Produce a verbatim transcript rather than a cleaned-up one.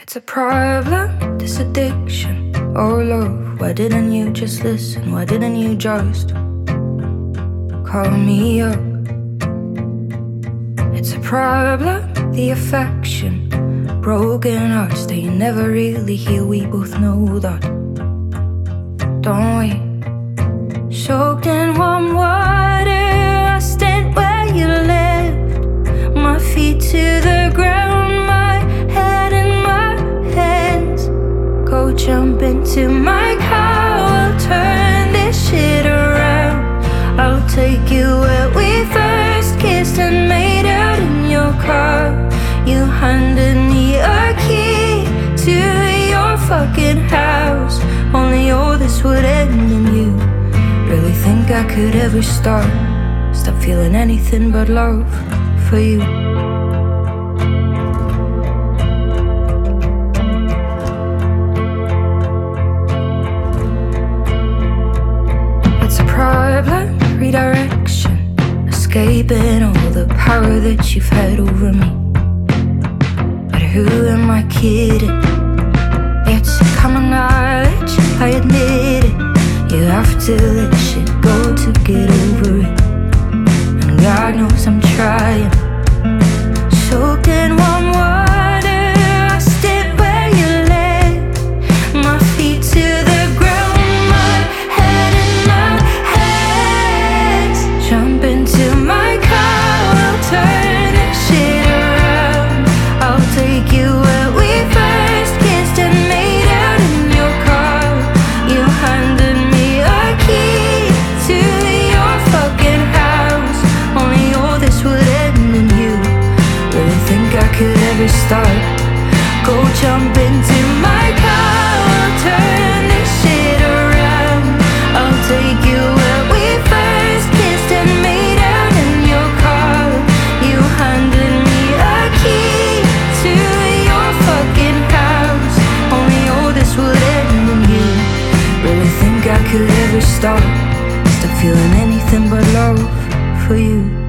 It's a problem, this addiction. Oh love, why didn't you just listen? Why didn't you just call me up? It's a problem, the affection. Broken hearts, they never really heal. We both know that, don't we? Soaked in warm water, I stand where you left. My feet to the ground, my head in my hands. Go jump into my car, I'll turn this shit around. I'll take you where we first kissed and made out in your car. You handed me a key to your fucking house. Only all this would end in you. Really think I could ever start Stop feeling anything but love for you. It's a problem, redirection, escaping all the power that you've had over me. But who am I kidding? It's common knowledge, I admit it. You have to let shit go to get over it. And God knows I'm trying. Soaked in warm water, I stand where you lay. My feet to the ground, my head in my hands. Jump into my car, I'll turn that shit around. I'll take you where we first kissed and made out in your car. You handed me a key to your fucking house. Only all this would end in you. Really think I could ever start? Go jump into my car, I'll turn this shit around. I'll take you where we first kissed and made out in your car. You handed me a key to your fucking house. Only all this would end in you. Really think I could ever stop Stop feeling anything but love for you.